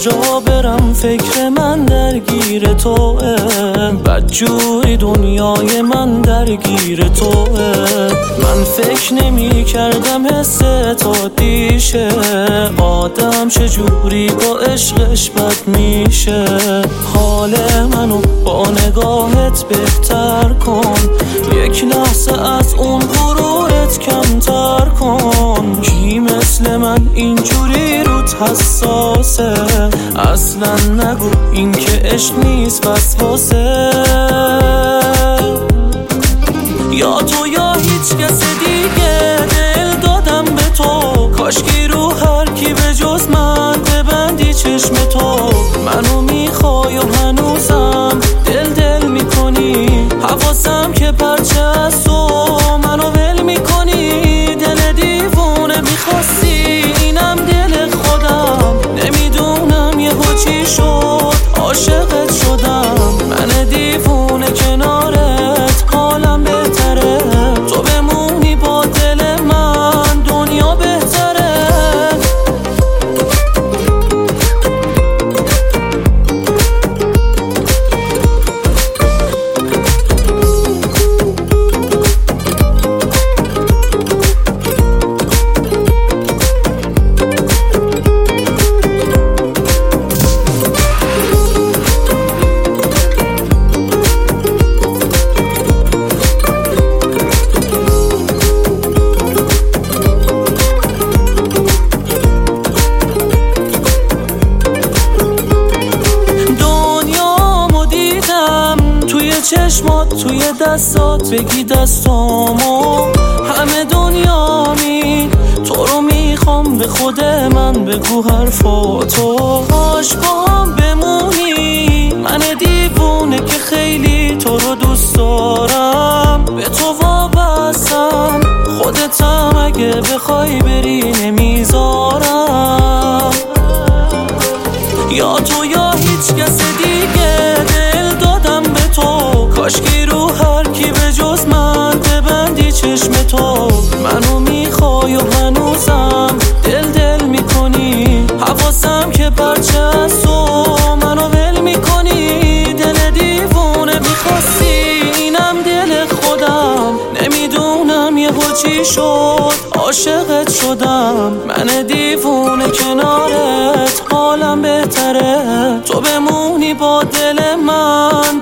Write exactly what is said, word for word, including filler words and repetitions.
جا برم فکر من درگیر توه، بدجوری دنیای من درگیر توه. من فکر نمی کردم حس تو دیشه، آدم چجوری با عشقش بد میشه. حال منو با نگاهت بهتر کن، یک لحظه از اون غرورت کمتر کن. کی مثل من اینجوری روت حساسه؟ اصلا نگو این که عشق نیست وسواسه. یا تو یا هیچ کس دیگه، دل دادم به تو، کاشکی رو هر کی به جز من ببندی چشم تو. منو میخوای و هنوزم دل دل میکنی، حواسم که پرچه از تو منو ول میکنی. دل دیوونه میخواستی اینم دل خودم، نمیدونم یهو چی شد عاشقت شدم. من دیوونه کنارت حالم بهتره، تو بمونی با دل من دنیا بهتره. چشمات توی دستات، بگی دستامو همه دنیا می تو رو میخوام، به خود من بگو حرفاتو، باش با هم بمونی. من دیوونه که خیلی تو رو دوست دارم، به تو وابستم، خودتم اگه بخوای بری نمیذارم. یا تو یا هیچ کس دیگه، دل دادم به تو، کاشکی رو هر کی به جز من ببندی چشم تو. منو میخوای و هنوزم دل دل میکنی، حواسم که پرچه از تو منو ول میکنی. دل دیوونه میخواستی اینم دل خودم، نمیدونم یهو چی شد عاشقت شدم. من دیوونه کنارت حالم بهتره، تو بمونی با دل من